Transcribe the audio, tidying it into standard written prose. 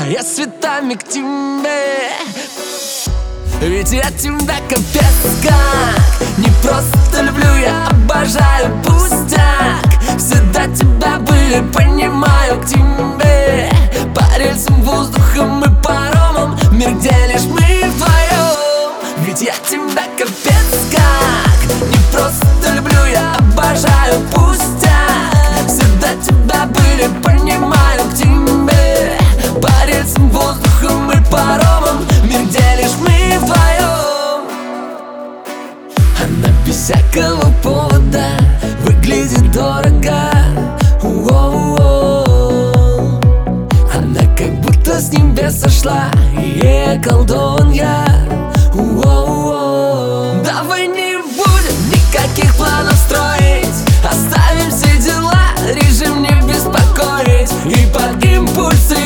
а я с цветами к тебе. Ведь я тебя капец как не просто люблю, я обожаю пустяк. Всегда тебя были, понимаю, к тебе. По рельсам, воздухом и паромам, мир, где лишь мы вдвоем. Ведь я тебя капец как не просто люблю, я обожаю пустяк. Всегда тебя были, понимаю, к тебе. По рельсам, воздухом и паромам, мир, где лишь мы вдвоем. Она без всякого повода выглядит дорого. Воу-воу. Она как будто с небес сошла, и я колдун я. Воу-воу. Давай не будем никаких планов строить, оставим все дела, решим не беспокоить. И под импульсы